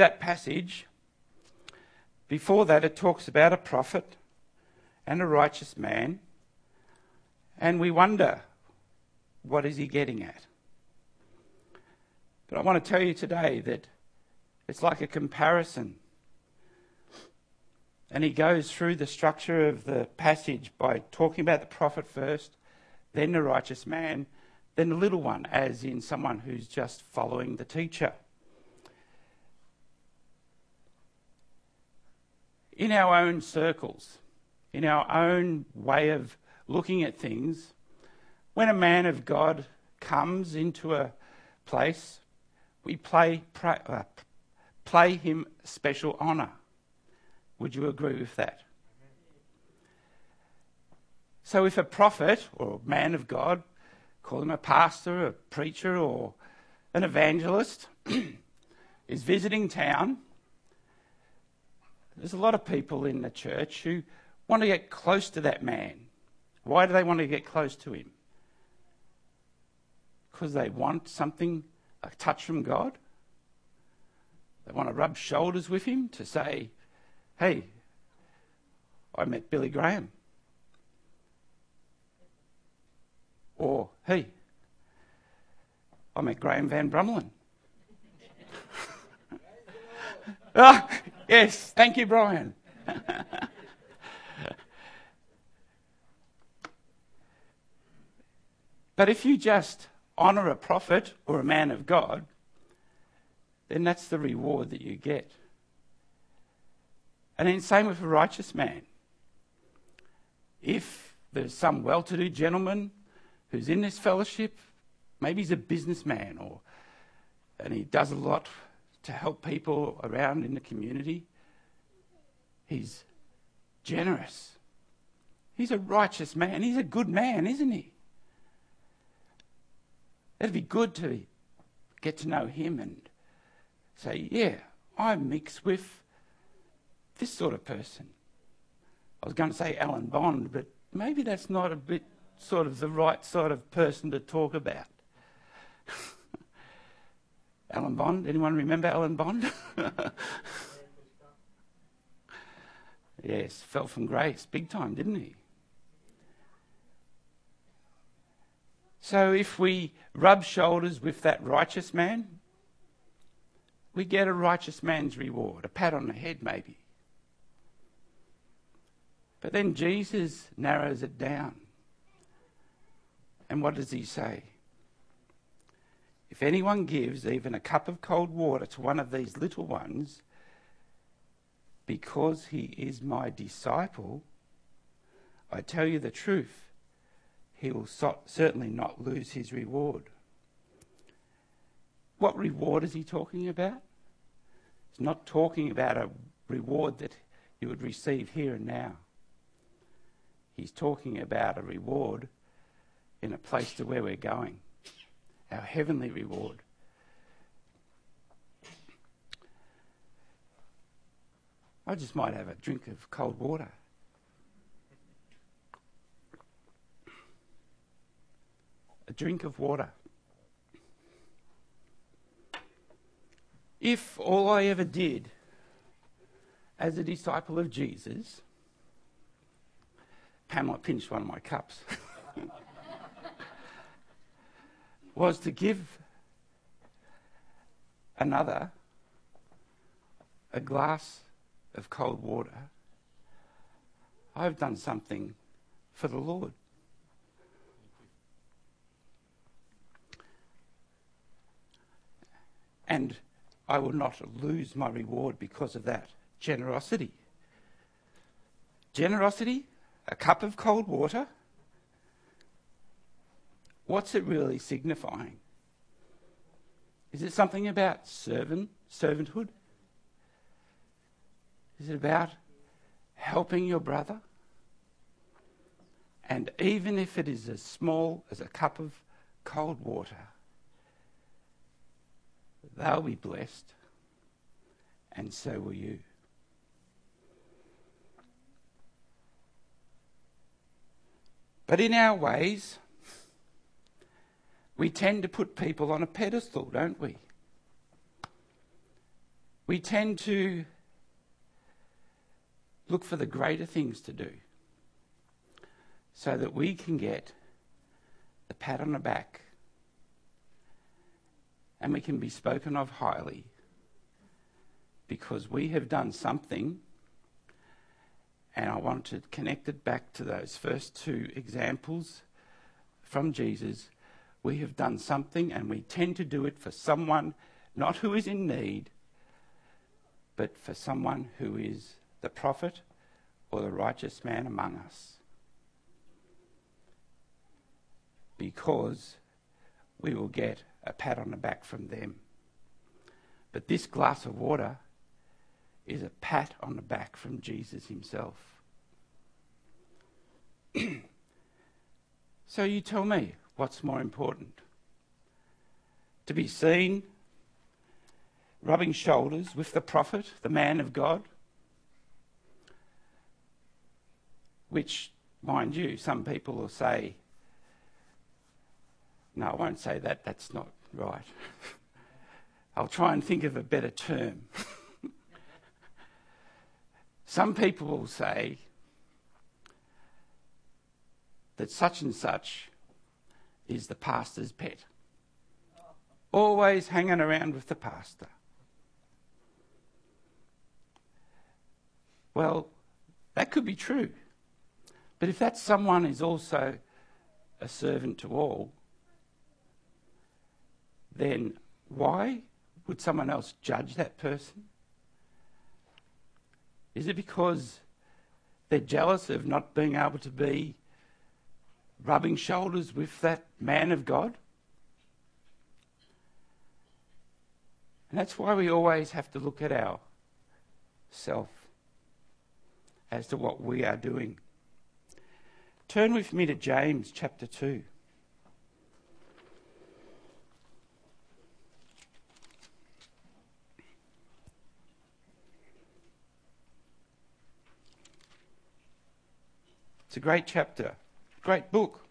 that passage, before that it talks about a prophet and a righteous man, and we wonder, what is he getting at? But I want to tell you today that it's like a comparison. And he goes through the structure of the passage by talking about the prophet first, then the righteous man, then the little one, as in someone who's just following the teacher. In our own circles, in our own way of looking at things, when a man of God comes into a place, we play him special honour. Would you agree with that? So if a prophet or a man of God, call him a pastor, a preacher or an evangelist, is visiting town, there's a lot of people in the church who want to get close to that man. Why do they want to get close to him? Because they want something, a touch from God. They want to rub shoulders with him to say, hey, I met Billy Graham. Or, hey, I met Graham Van Brummelen. Ah, yes, thank you, Brian. But if you just honour a prophet or a man of God, then that's the reward that you get. And then same with a righteous man. If there's some well-to-do gentleman who's in this fellowship, maybe he's a businessman and he does a lot to help people around in the community. He's generous. He's a righteous man. He's a good man, isn't he? It'd be good to get to know him and say, yeah, I mix with this sort of person. I was going to say Alan Bond, but maybe that's not a bit sort of the right sort of person to talk about. Alan Bond, anyone remember Alan Bond? Yes, fell from grace big time, didn't he? So if we rub shoulders with that righteous man, we get a righteous man's reward, a pat on the head maybe. But then Jesus narrows it down. And what does he say? If anyone gives even a cup of cold water to one of these little ones, because he is my disciple, I tell you the truth, he will certainly not lose his reward. What reward is he talking about? He's not talking about a reward that you would receive here and now. He's talking about a reward in a place to where we're going, our heavenly reward. I just might have a drink of cold water. A drink of water. If all I ever did as a disciple of Jesus, Pamela pinched one of my cups, was to give another a glass of cold water, I've done something for the Lord. And I will not lose my reward because of that generosity. Generosity, a cup of cold water. What's it really signifying? Is it something about servanthood? Is it about helping your brother? And even if it is as small as a cup of cold water, they'll be blessed, and so will you. But in our ways, we tend to put people on a pedestal, don't we? we tend to look for the greater things to do so that we can get the pat on the back and we can be spoken of highly because we have done something. And I want to connect it back to those first two examples from Jesus. We have done something and we tend to do it for someone not who is in need, but for someone who is the prophet or the righteous man among us. Because we will get a pat on the back from them. But this glass of water is a pat on the back from Jesus himself. So you tell me, what's more important? To be seen rubbing shoulders with the prophet, the man of God, which, mind you, some people will say, no, I won't say that, that's not right. I'll try and think of a better term. Some people will say that such and such is the pastor's pet. Always hanging around with the pastor. Well, that could be true. But if that someone is also a servant to all, then why would someone else judge that person? Is it because they're jealous of not being able to be rubbing shoulders with that man of God? And that's why we always have to look at ourself as to what we are doing. Turn with me to James chapter 2. It's a great chapter, great book.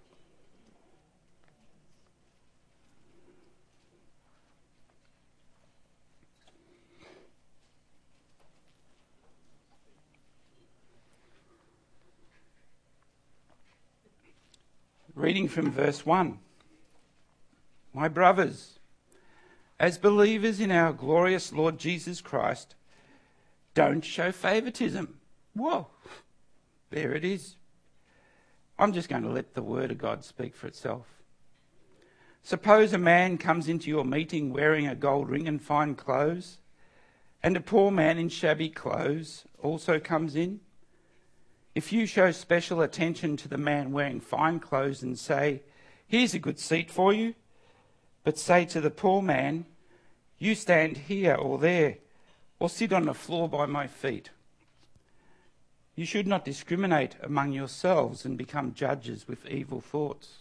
Reading from verse 1. My brothers, as believers in our glorious Lord Jesus Christ, don't show favouritism. Whoa. There it is. I'm just going to let the word of God speak for itself. Suppose a man comes into your meeting wearing a gold ring and fine clothes, and a poor man in shabby clothes also comes in. If you show special attention to the man wearing fine clothes and say, here's a good seat for you, but say to the poor man, you stand here or there, or sit on the floor by my feet. You should not discriminate among yourselves and become judges with evil thoughts.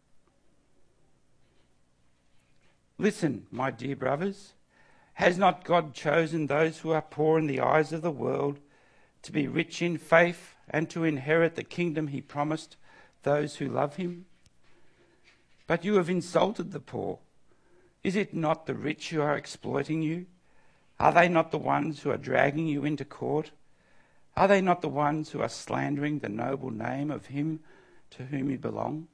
Listen, my dear brothers, has not God chosen those who are poor in the eyes of the world to be rich in faith and to inherit the kingdom he promised those who love him? But you have insulted the poor. Is it not the rich who are exploiting you? Are they not the ones who are dragging you into court? Are they not the ones who are slandering the noble name of him to whom you belong?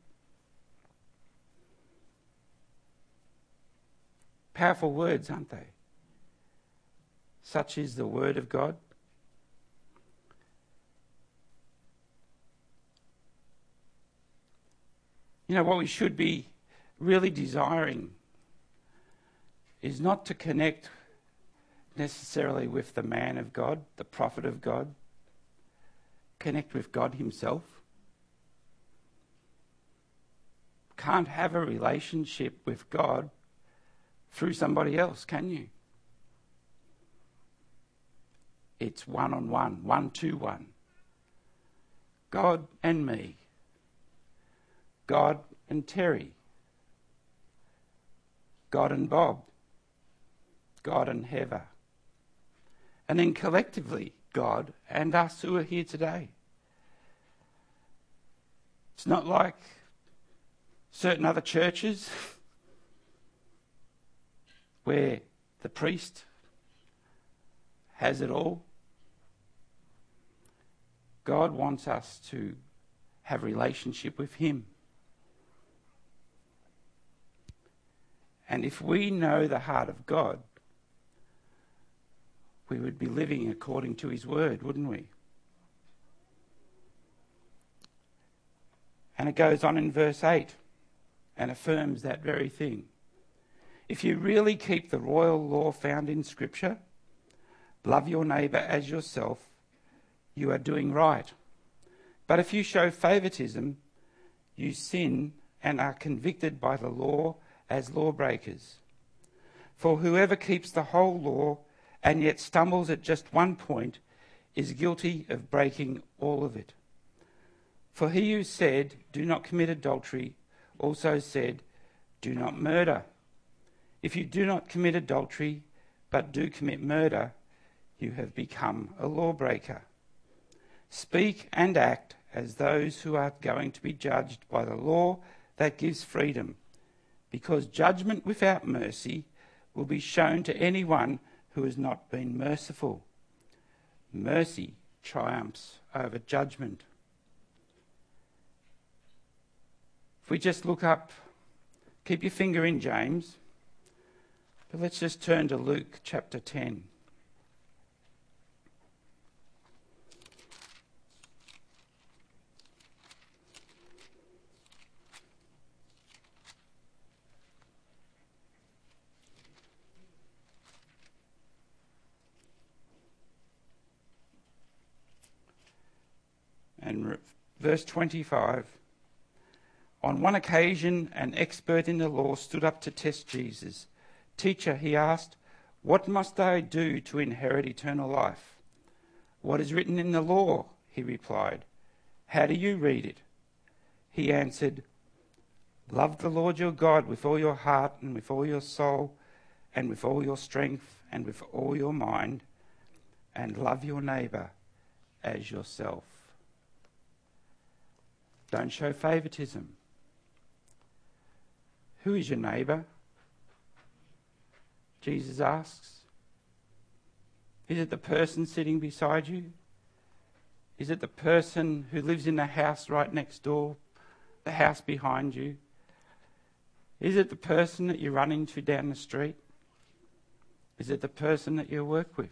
Powerful words, aren't they? Such is the word of God. You know, what we should be really desiring is not to connect necessarily with the man of God, the prophet of God. Connect with God himself. Can't have a relationship with God through somebody else, can you? It's one-on-one, 1-to-1. God and me. God and Terry. God and Bob. God and Heather. And then collectively, God and us who are here today. It's not like certain other churches where the priest has it all. God wants us to have a relationship with him. And if we know the heart of God, we would be living according to his word, wouldn't we? And it goes on in verse 8 and affirms that very thing. If you really keep the royal law found in Scripture, love your neighbour as yourself, you are doing right. But if you show favouritism, you sin and are convicted by the law as lawbreakers. For whoever keeps the whole law and yet stumbles at just one point is guilty of breaking all of it. For he who said, "Do not commit adultery," also said, "Do not murder." If you do not commit adultery, but do commit murder, you have become a lawbreaker. Speak and act as those who are going to be judged by the law that gives freedom, because judgment without mercy will be shown to anyone who has not been merciful. Mercy triumphs over judgment. If we just look up, keep your finger in James, but let's just turn to Luke chapter 10. And verse 25. On one occasion, an expert in the law stood up to test Jesus. "Teacher," he asked, "what must I do to inherit eternal life?" "What is written in the law?" he replied. "How do you read it?" He answered, "Love the Lord your God with all your heart and with all your soul and with all your strength and with all your mind, and love your neighbour as yourself." Don't show favouritism. Who is your neighbour? Jesus asks. Is it the person sitting beside you? Is it the person who lives in the house right next door, the house behind you? Is it the person that you run into down the street? Is it the person that you work with?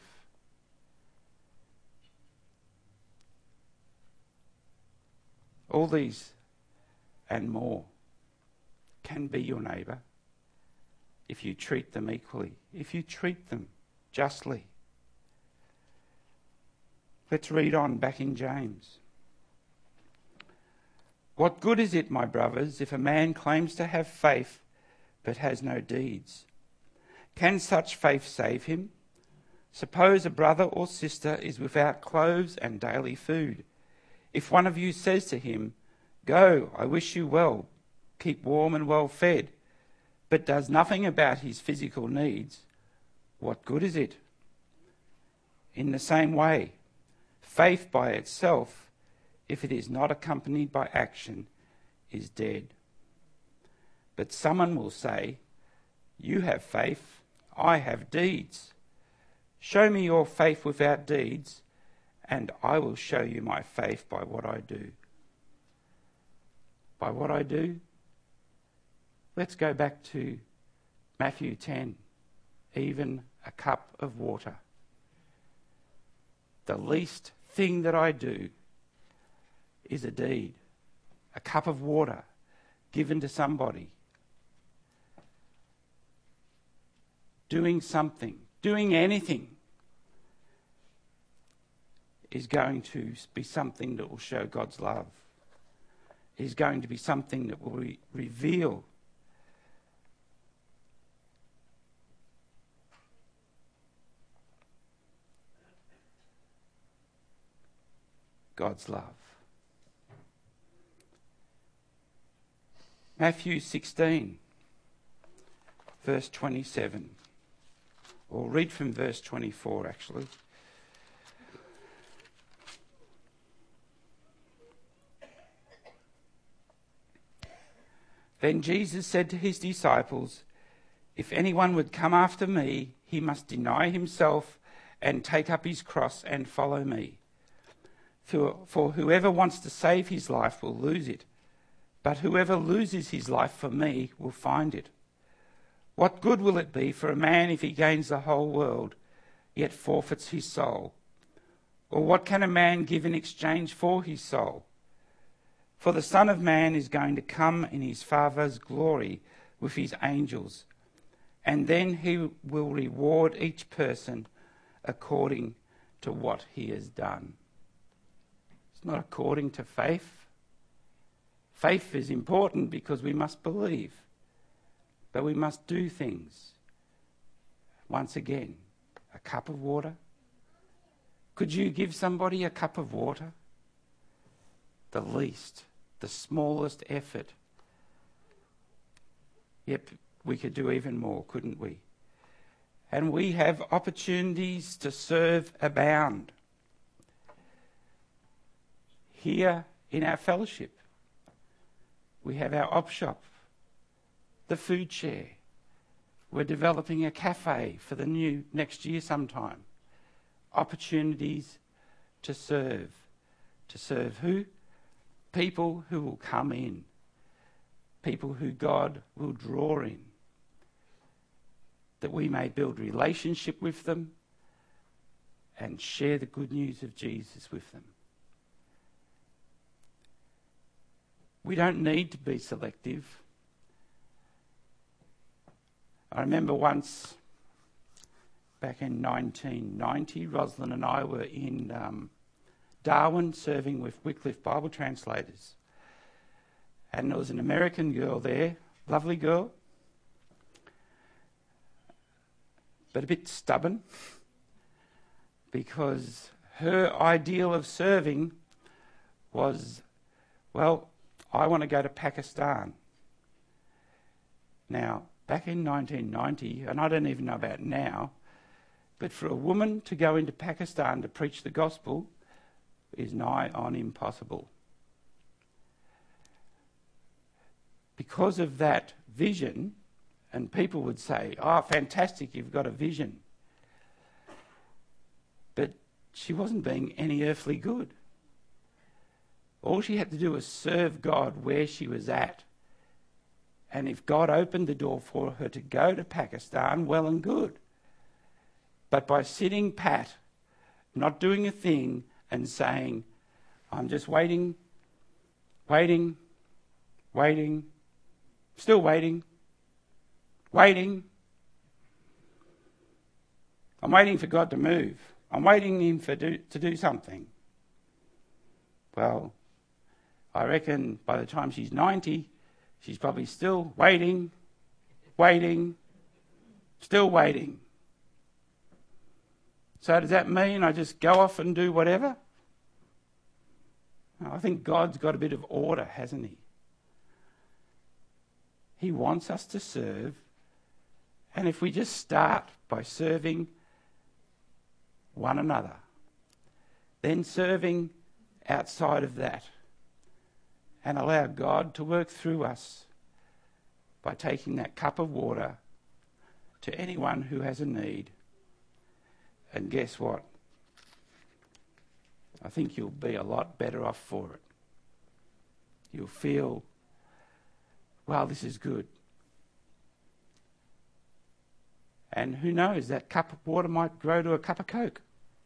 All these and more can be your neighbour if you treat them equally, if you treat them justly. Let's read on back in James. "What good is it, my brothers, if a man claims to have faith but has no deeds? Can such faith save him? Suppose a brother or sister is without clothes and daily food. If one of you says to him, 'Go, I wish you well, keep warm and well fed,' but does nothing about his physical needs, what good is it? In the same way, faith by itself, if it is not accompanied by action, is dead. But someone will say, 'You have faith, I have deeds. Show me your faith without deeds, and I will show you my faith by what I do.'" By what I do? Let's go back to Matthew 10. Even a cup of water. The least thing that I do is a deed. A cup of water given to somebody. Doing something, doing anything is going to be something that will show God's love. Is going to be something that will reveal God's love. Matthew 16, verse 27. Or read from verse 24, actually. Then Jesus said to his disciples, "If anyone would come after me, he must deny himself and take up his cross and follow me. For whoever wants to save his life will lose it, but whoever loses his life for me will find it. What good will it be for a man if he gains the whole world, yet forfeits his soul? Or what can a man give in exchange for his soul? For the Son of Man is going to come in his Father's glory with his angels, and then he will reward each person according to what he has done. It's not according to faith. Faith is important because we must believe, but we must do things. Once again, a cup of water. Could you give somebody a cup of water? The least, the smallest effort. Yep, we could do even more, couldn't we? And we have opportunities to serve abound. Here in our fellowship, we have our op shop, the food share. We're developing a cafe for the next year sometime. Opportunities to serve. To serve who? People who will come in. People who God will draw in. That we may build relationship with them and share the good news of Jesus with them. We don't need to be selective. I remember once, back in 1990, Rosalind and I were in Darwin serving with Wycliffe Bible translators. And there was an American girl there, lovely girl, but a bit stubborn, because her ideal of serving was, well, I want to go to Pakistan. Now, back in 1990, and I don't even know about now, but for a woman to go into Pakistan to preach the gospel is nigh on impossible. Because of that vision, and people would say, oh, fantastic, you've got a vision. But she wasn't being any earthly good. All she had to do was serve God where she was at. And if God opened the door for her to go to Pakistan, well and good. But by sitting pat, not doing a thing, and saying, I'm just waiting, still waiting. I'm waiting for God to move. I'm waiting him to do something. Well, I reckon by the time she's 90, she's probably still waiting, still waiting. So does that mean I just go off and do whatever? No, I think God's got a bit of order, hasn't he? He wants us to serve, and if we just start by serving one another, then serving outside of that, and allow God to work through us by taking that cup of water to anyone who has a need. And guess what? I think you'll be a lot better off for it. You'll feel, wow, this is good. And who knows, that cup of water might grow to a cup of Coke,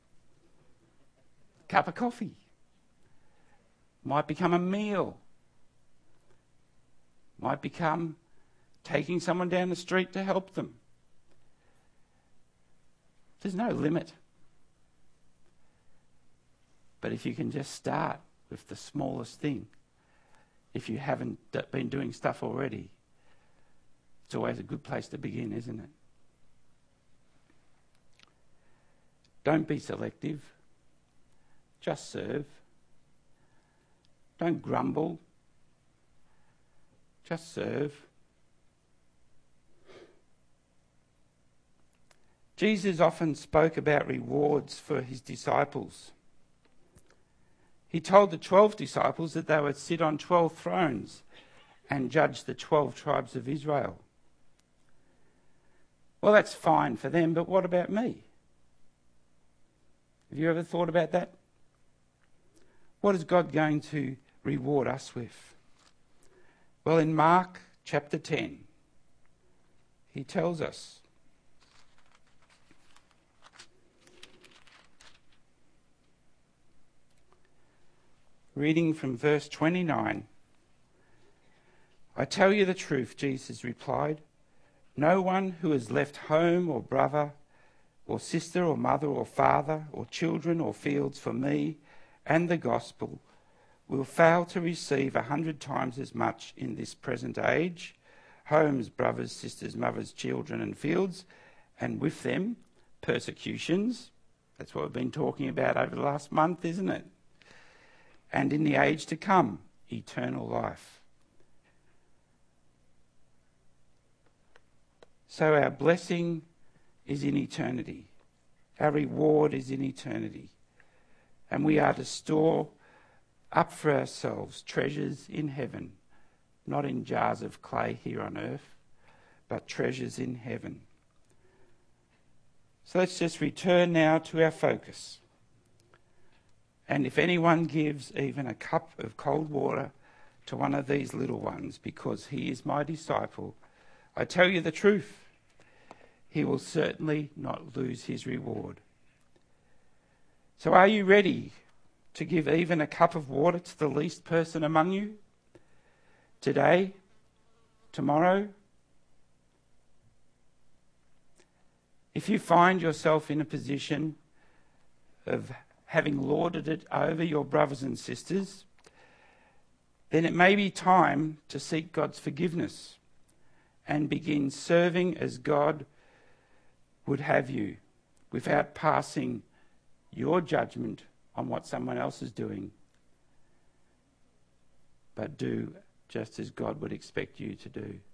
a cup of coffee, might become a meal, might become taking someone down the street to help them. There's no limit. But if you can just start with the smallest thing, if you haven't been doing stuff already, it's always a good place to begin, isn't it? Don't be selective. Just serve. Don't grumble. Just serve. Jesus often spoke about rewards for his disciples. He told the 12 disciples that they would sit on 12 thrones and judge the 12 tribes of Israel. Well, that's fine for them, but what about me? Have you ever thought about that? What is God going to reward us with? Well, in Mark chapter 10, he tells us, reading from verse 29, "I tell you the truth," Jesus replied, "no one who has left home or brother or sister or mother or father or children or fields for me and the gospel will fail to receive 100 times as much in this present age, homes, brothers, sisters, mothers, children and fields, and with them persecutions." That's what we've been talking about over the last month, isn't it? "And in the age to come, eternal life." So our blessing is in eternity. Our reward is in eternity. And we are to store up for ourselves treasures in heaven, not in jars of clay here on earth, but treasures in heaven. So let's just return now to our focus. "And if anyone gives even a cup of cold water to one of these little ones because he is my disciple, I tell you the truth, he will certainly not lose his reward." So are you ready to give even a cup of water to the least person among you? Today? Tomorrow? If you find yourself in a position of having lorded it over your brothers and sisters, then it may be time to seek God's forgiveness and begin serving as God would have you, without passing your judgment on what someone else is doing, but do just as God would expect you to do.